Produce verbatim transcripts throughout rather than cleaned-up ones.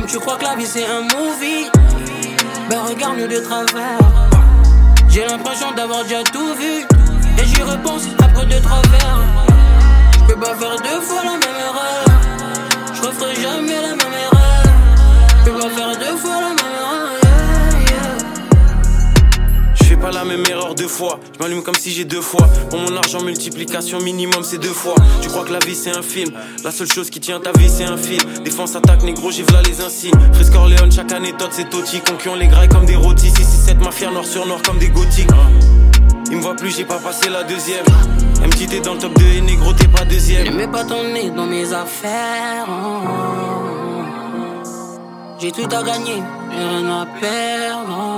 Comme tu crois que la vie c'est un movie, ben regarde-nous de travers. J'ai l'impression d'avoir déjà tout vu, et j'y repense après deux trois verres. J'peux pas faire deux fois la même erreur, j'referai jamais la même erreur. J'peux pas faire deux fois la même erreur, yeah, yeah. J'fais pas la même erreur deux fois, j'm'allume comme si j'ai deux fois. Pour mon argent multiplication minimum c'est deux fois. Tu crois que la vie c'est un film, la seule chose qui tient ta vie c'est un fil. Défense attaque négro j'ai v'là les insignes. Frisco Orléans chaque anecdote c'est Totti. Conquillons les grailles comme des rôtis. six six sept mafia noir sur noir comme des gothiques. Il me voit plus, j'ai pas passé la deuxième. M T t'es dans le top deux et négro t'es pas deuxième. Ne mets pas ton nez dans mes affaires. J'ai tout à gagner, j'ai rien à perdre.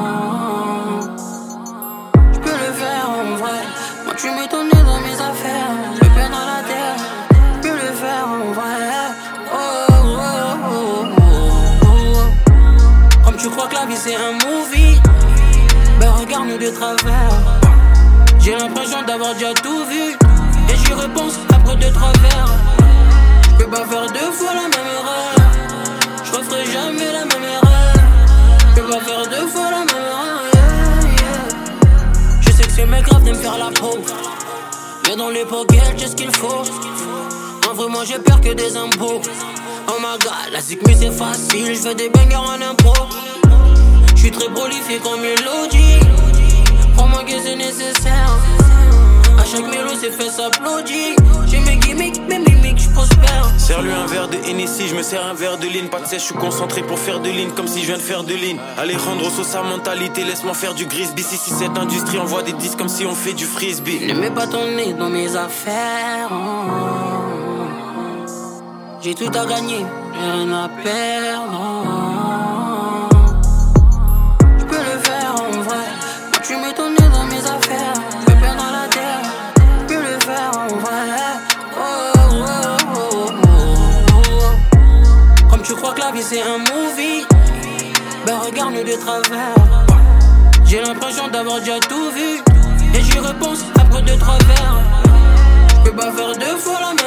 J'peux le faire en vrai. Moi tu mets ton nez dans mes affaires. J'peux perdre dans la terre. J'peux le faire en vrai. Oh, oh, oh, oh, oh. Comme tu crois que la vie c'est un movie, ben regarde-nous de travers. J'ai l'impression d'avoir déjà tout vu, et j'y repense après deux trois verres. J'peux pas faire deux fois la même erreur, j'referai jamais la même erreur. J'peux pas faire deux fois la même erreur, yeah, yeah. Je sais que c'est mes graves de me faire la peau, mais dans les pockets j'ai ce qu'il faut. En vrai moi j'ai peur que des impôts. Oh my god, la zikmi c'est facile, j'fais des bangers en impro. J'suis très prolifique en mélodie, crois-moi que c'est nécessaire. À chaque mélo c'est fait s'applaudir. J'ai mes gimmicks, mes mimiques, j'prospère. Serre-lui un verre de Hennessy, j'me sers un verre de ligne. Pas de sèche, j'suis concentré pour faire de ligne, comme si je viens de faire de ligne. Alejandro Sosa mentalité, laisse-moi faire du grisby. Si si cette industrie envoie des disques comme si on fait du frisbee. Ne mets pas ton nez dans mes affaires. J'ai tout à gagner, j'ai rien à perdre. J'peux le faire en vrai. Moi tu mets ton nez dans mes affaires, j'peux perdre dans la terre. J'peux le faire en vrai. Oh, oh, oh, oh, oh. Comme tu crois que la vie c'est un movie, ben regarde-nous de travers. J'ai l'impression d'avoir déjà tout vu, et j'y repense après deux trois verres. J'peux pas faire deux fois la même